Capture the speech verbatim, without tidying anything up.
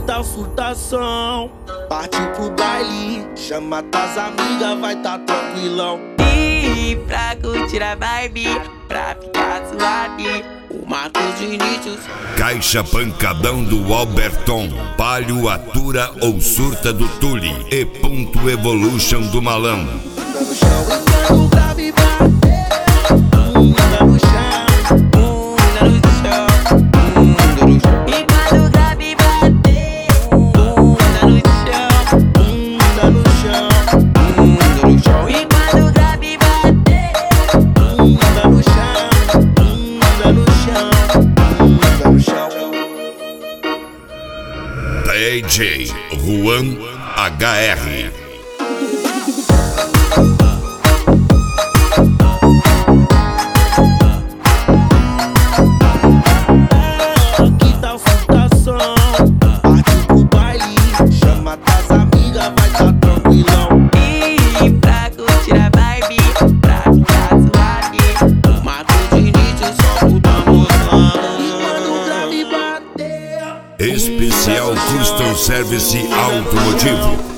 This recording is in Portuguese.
tal surtação? Partiu pro baile, chama tuas amigas, vai tá tranquilão. E pra curtir a vibe, pra ficar suave, o Marcos Vinícius. Caixa pancadão do Alberton, Palio atura ou surta do Tule e ponto evolution do Malão. Bunda no chão enquanto o grave bateu. Bunda no chão, Bunda no chão, bunda no chão, enquanto o grave bateu. Bunda no chão, bunda no chão, bunda no chão, enquanto o grave bateu. bunda no chão, bunda no chão, bunda no chão. D J Juan H R. Que tal surtação? Partiu pro baile, chama tuas amigas, vai tá tranquilão. E pra curtir a vibe, pra ficar suave, o Marcos Vinícius só muda a moção. Quando o grave bater, Especial Custom Service Automotivo.